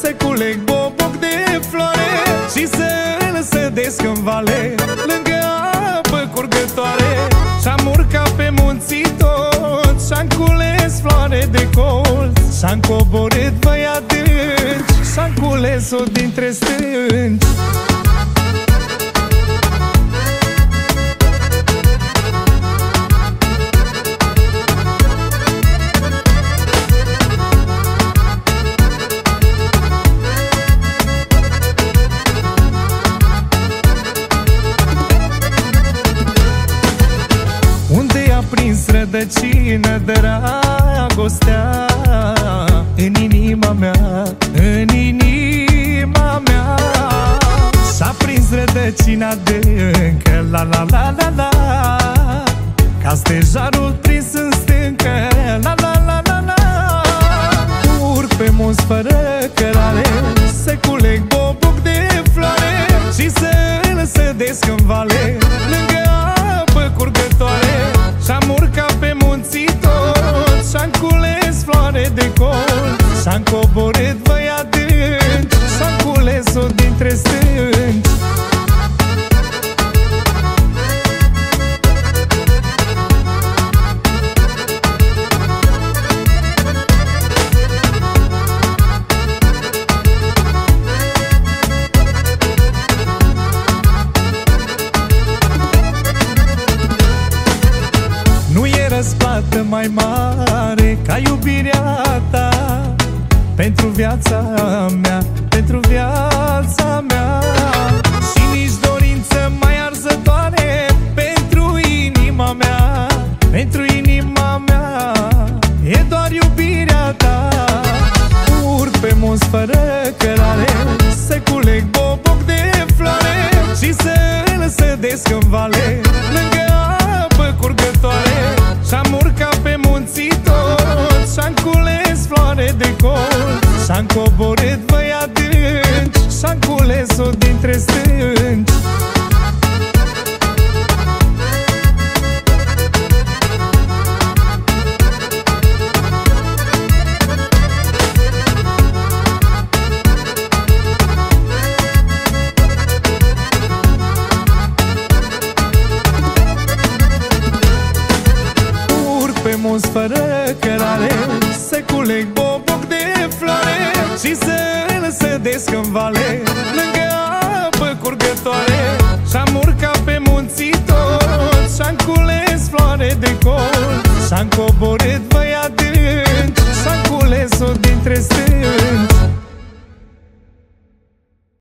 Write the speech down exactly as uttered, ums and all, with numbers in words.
se culeg boboc de floare și se sădesc în vale, lângă apă curgătoare. Și-am urcat pe munții toți și-am cules floare de colț, și-am coborât văi adânci și-am cules-o dintre stânci. Prins rădăcină dragostea în inima mea, în inima mea. S-a prins rădăcina adâncă, la la la la la, ca stejarul prins în stâncă, la la la la la. Urc pe munți fără cărare, se culeg boboc de floare și se sădesc în vale, lângă apă curgătoare. Și-am urcat pe munții toți și-am cules floare de colț, și-am coborât văi adânci și-am cules-o dintre stânci. Răsplată mai mare ca iubirea ta pentru viața mea, pentru viața mea. Și nici dorință mai arzătoare pentru inima mea, pentru inima mea, e doar iubirea ta. Urc pe munți fără cărare, se culeg boboc de floare și se sădesc în vale, lângă apă curgătoare. Și-am urcat pe munții toți și-am cules floare de colț, și-am coborât văi adânci și-am cules-o dintre stânci. Pe munți fără cărare, se culeg boboc de floare și se sădesc în vale, lângă apă curgătoare. Și-am urcat pe munții toți și-am cules floare de colț, și-am coborât văi adânci